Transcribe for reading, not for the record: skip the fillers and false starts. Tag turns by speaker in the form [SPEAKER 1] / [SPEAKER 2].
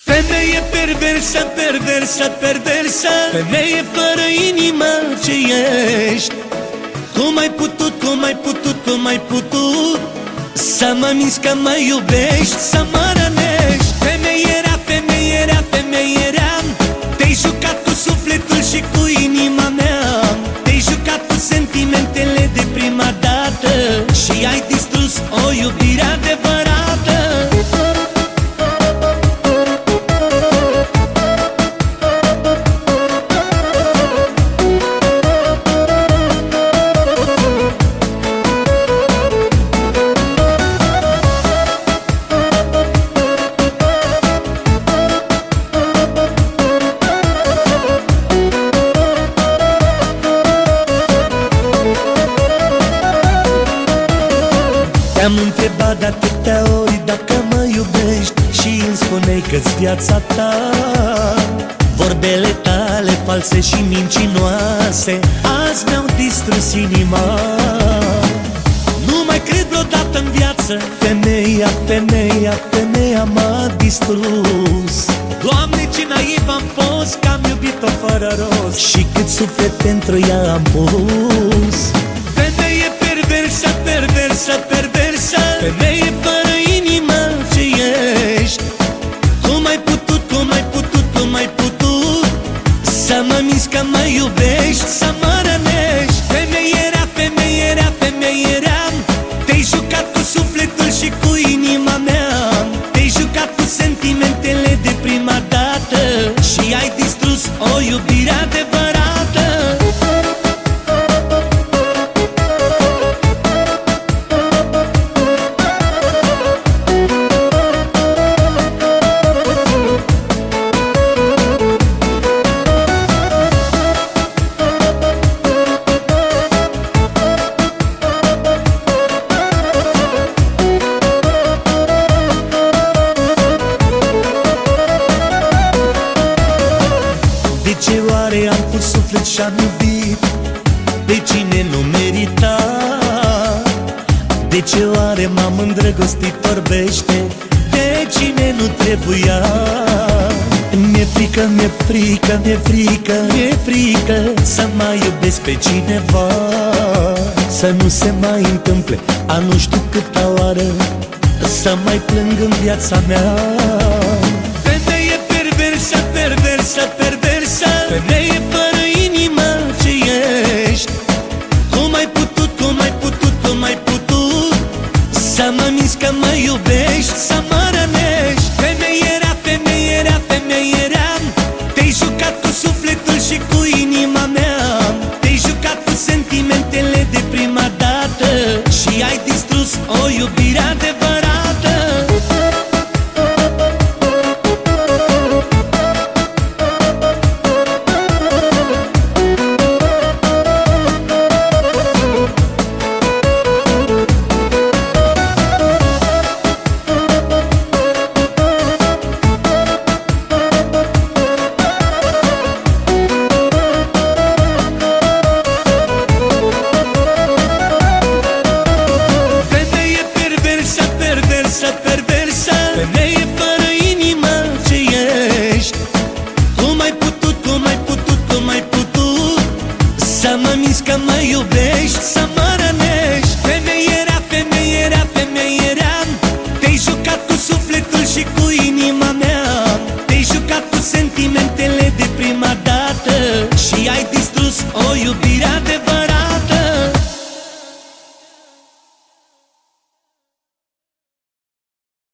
[SPEAKER 1] Femeie perversă, perversă, perversă, femeie fără inimă ce ești. Cum ai putut, cum ai putut, cum ai putut să mă minți că mă iubești, să mă rănești? Femeierea, femeierea, femeierea, te-ai jucat cu sufletul și cu inima mea. Te-ai jucat cu sentimentele de prima dată și ai distrus o iubire adevărată. Te-am întrebat de atâtea ori dacă mă iubești și îmi spuneai că-s viața ta. Vorbele tale false și mincinoase azi mi-au distrus inima. Nu mai cred vreodată în viață, femeia, femeia, femeia m-a distrus. Doamne, ce naiv am fost, că am iubit-o fără rost și cât suflet pentru ea am pus. Femeie perversă, perversă, perversă, femeie fără inimă ce ești. Cum ai putut, cum ai putut, cum ai putut să mă minți că mă iubești, să mă rănești? Femeierea, femeierea, femeierea, te-ai jucat cu sufletul și cu inima mea. Te-ai jucat cu sentimentele de prima dată și ai distrus o iubire adevărată. De ce oare am pus suflet și-am iubit pe cine nu merita? De ce oare m-am îndrăgostit, vorbește de cine nu trebuia? Mi-e frică, mi-e frică, mi-e frică, mi-e frică să mai iubesc pe cineva, să nu se mai întâmple a nu știu câta oară să mai plâng în viața mea. Femeie perversă, perversă, perversă, femeie fără inimă ce ești. Cum ai putut, cum ai putut, cum ai putut să mă minți că mă iubești, să mă rănești? Femeierea, femeierea, femeierea, te-ai jucat cu sufletul și cu inima mea. Te-ai jucat cu sentimentele de prima dată și ai distrus o iubire adevărată. Perversă, perversă, femeie fără inimă ce ești. Cum ai putut, cum ai putut, cum ai putut să mă minți că mă iubești, să mă rănești? Femeierea, femeierea, femeierea, te-ai jucat cu sufletul și cu inima mea. Te-ai jucat cu sentimentele de prima dată și ai distrus o iubire adevărată.